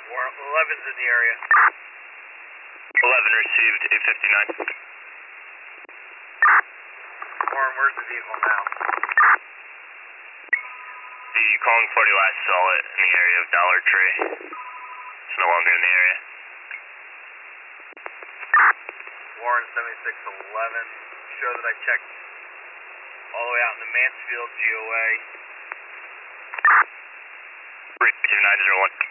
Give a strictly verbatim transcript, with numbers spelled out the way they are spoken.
Warren, eleven's in the area. eleven received, eight fifty-nine. Warren, where's the vehicle now? The calling forty last saw it in the area of Dollar Tree. It's no longer in the area. Warren, seventy-six eleven. Show that I checked all the way out in the Mansfield G O A. three two nine zero one.